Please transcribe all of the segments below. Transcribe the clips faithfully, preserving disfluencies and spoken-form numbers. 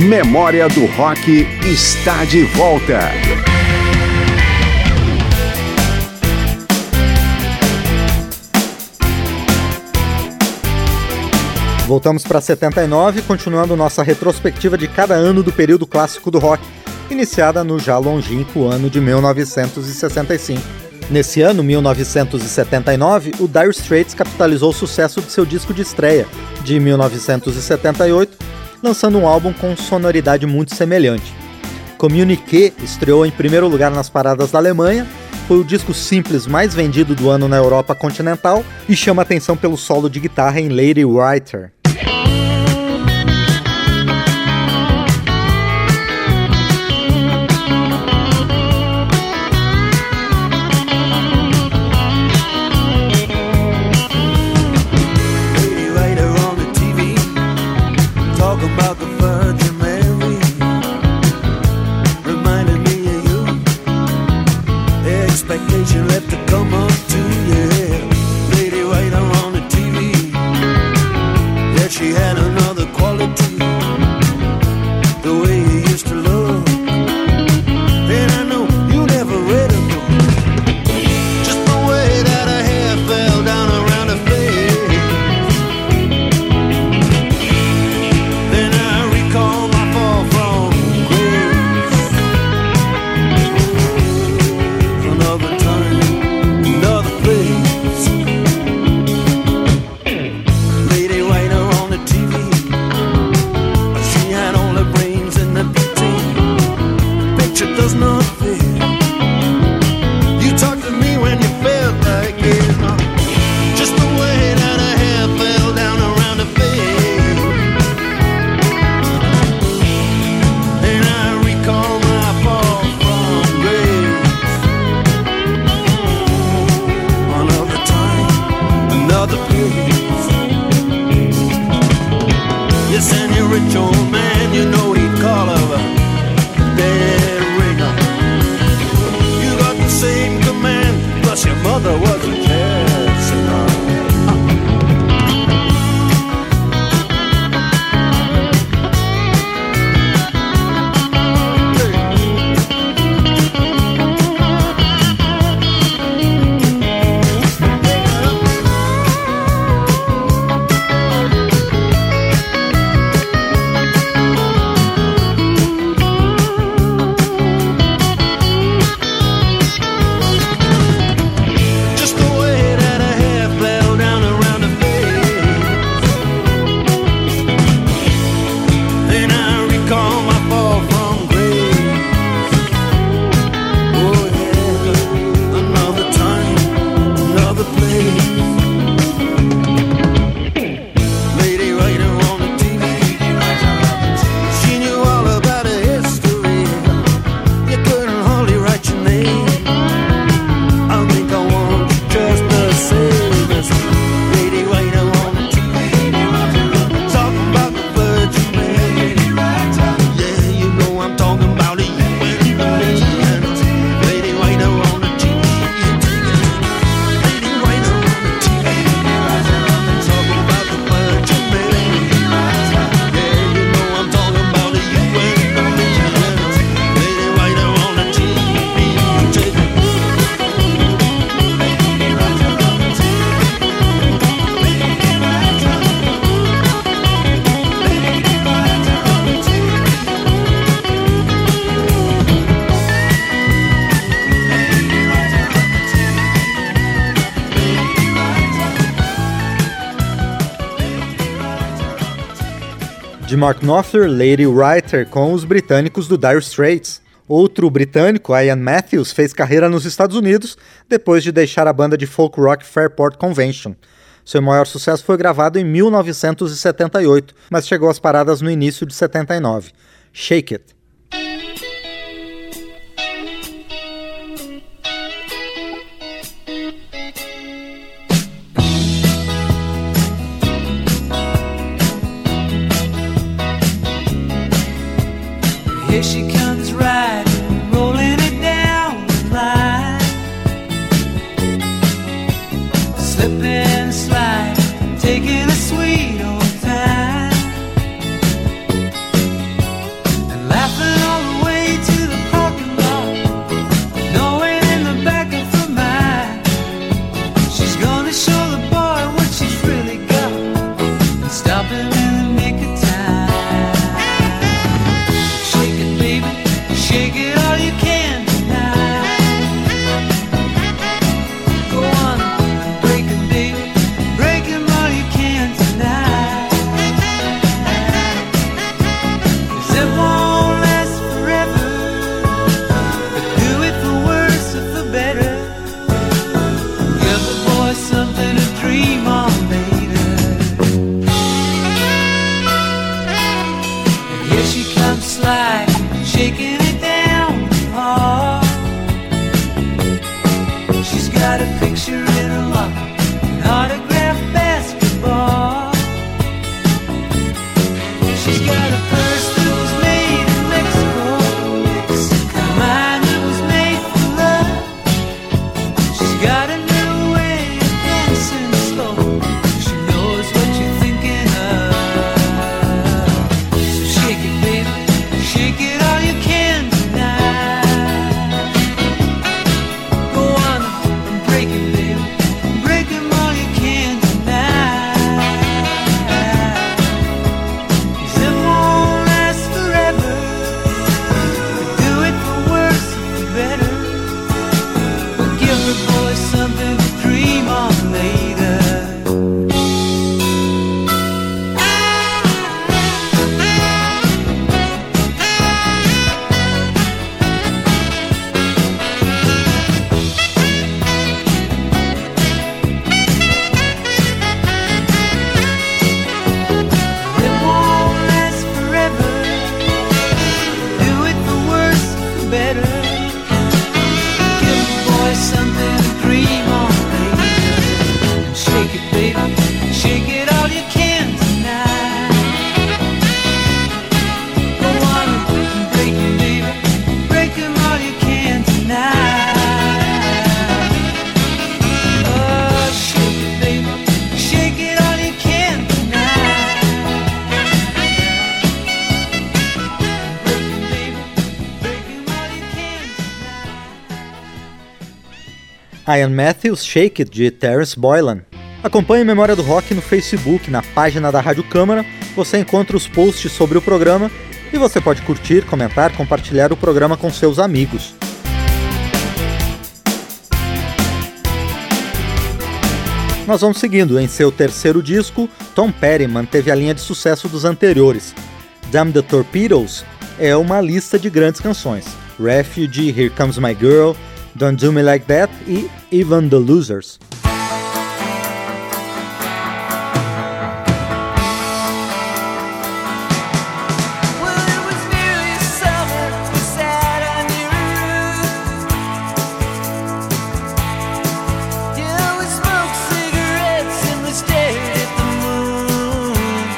Memória do Rock está de volta. Voltamos para setenta e nove, continuando nossa retrospectiva de cada ano do período clássico do rock, iniciada no já longínquo ano de mil novecentos e sessenta e cinco. Nesse ano, mil novecentos e setenta e nove, o Dire Straits capitalizou o sucesso de seu disco de estreia, de mil novecentos e setenta e oito, lançando um álbum com sonoridade muito semelhante. Communiqué estreou em primeiro lugar nas paradas da Alemanha, foi o disco simples mais vendido do ano na Europa continental e chama atenção pelo solo de guitarra em Lady Writer. Expectation left to come up to, yeah. Lady right on the T V. Yeah, she had another quality, the way you used to look. And I know you never read a book, just the way that her hair fell down around her face. Then I recall my fall from grace. Another time, another place. Lady Writer on the T V. She had all her brains in the beauty. The picture does not fit. You talked to me when you felt like it. Just the way that her hair fell down around her face. And I recall my fall from grace. Another time, another place. Yes, and your rich old man, you know he'd call her a dead ringer. You got the same command, plus your mother was a jazz singer. Just the way that her hair fell down around her face. Then I recall my fall from grace. Oh yeah, another time, another place. Lady Writer on the T V. She knew all about her history. You couldn't hardly write your name. I think I want you just the same as Lady Writer on the T V. Talking about the Virgin Mary. Yeah, you know I'm talking about you and me. Lady Writer on the T V. Lady Writer on the T V. Talking about the Virgin Mary. Yeah, you know I'm talking about you and me. Lady Writer on the T V. De Mark Knopfler, Lady Writer, com os britânicos do Dire Straits. Outro britânico, Ian Matthews, fez carreira nos Estados Unidos depois de deixar a banda de folk rock Fairport Convention. Seu maior sucesso foi gravado em mil novecentos e setenta e oito, mas chegou às paradas no início de setenta e nove. Shake It. Here she comes riding, rolling it down the line, slipping and sliding, taking a sweet old time. got a purse that was made in Mexico, a mind that was made for love. She's got a new way of dancing slow. She knows what you're thinking of. So shake it, baby, shake it all you can tonight. Go on and break it, baby, break 'em all you can tonight. 'Cause it won't last forever. Do it for worse or for better. But give the boy something to dream on later. It won't last forever. Do it for worse or for better. Give the boy something to dream on later. And shake it, baby, shake it all you can tonight. Go on and break it, baby, break 'em all you can tonight. Oh, shake it, baby, shake it all you can tonight. Break 'em, baby, break 'em all you can tonight. Ian Matthews, Shake It, de Terence Boylan. Acompanhe Memória do Rock no Facebook, na página da Rádio Câmara. Você encontra os posts sobre o programa e você pode curtir, comentar, compartilhar o programa com seus amigos. Nós vamos seguindo. Em seu terceiro disco, Tom Petty manteve a linha de sucesso dos anteriores. Damn the Torpedoes é uma lista de grandes canções. Refuge, Here Comes My Girl, Don't Do Me Like That e Even the Losers. Well, it was nearly summer. We sat under a roof. Yeah, we smoked cigarettes and we stared at the moon.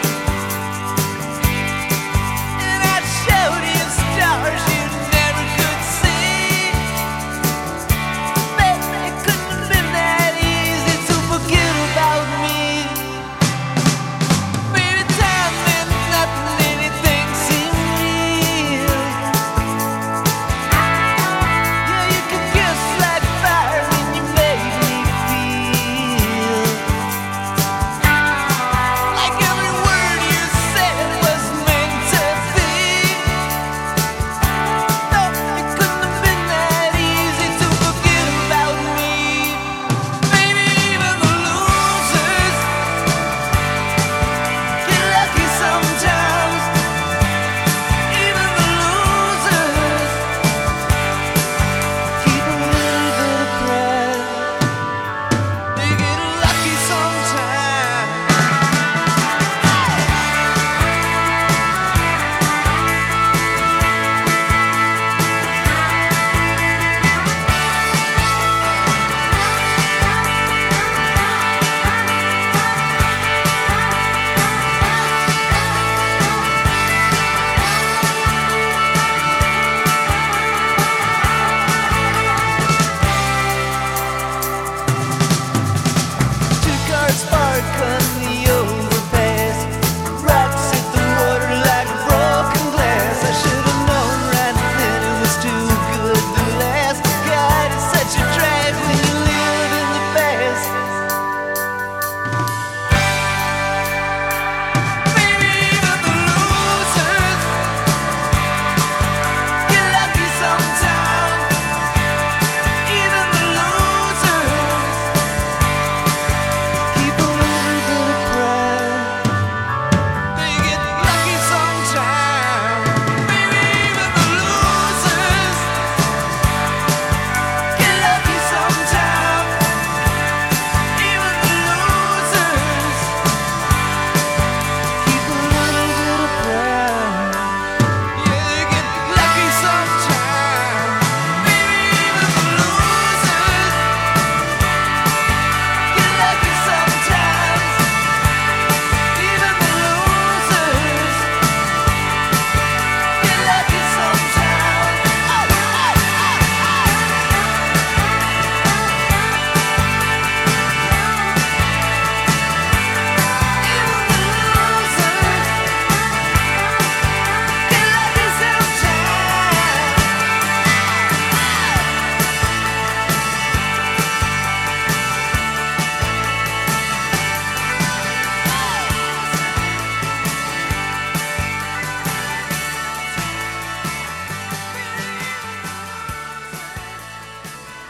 And I showed you stars you never could see. Bet they couldn't have been that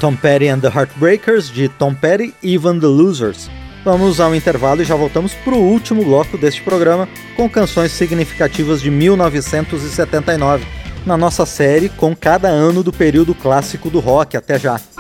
Tom Petty and the Heartbreakers, de Tom Petty, Even the Losers. Vamos ao intervalo e já voltamos para o último bloco deste programa com canções significativas de mil novecentos e setenta e nove, na nossa série com cada ano do período clássico do rock. Até já!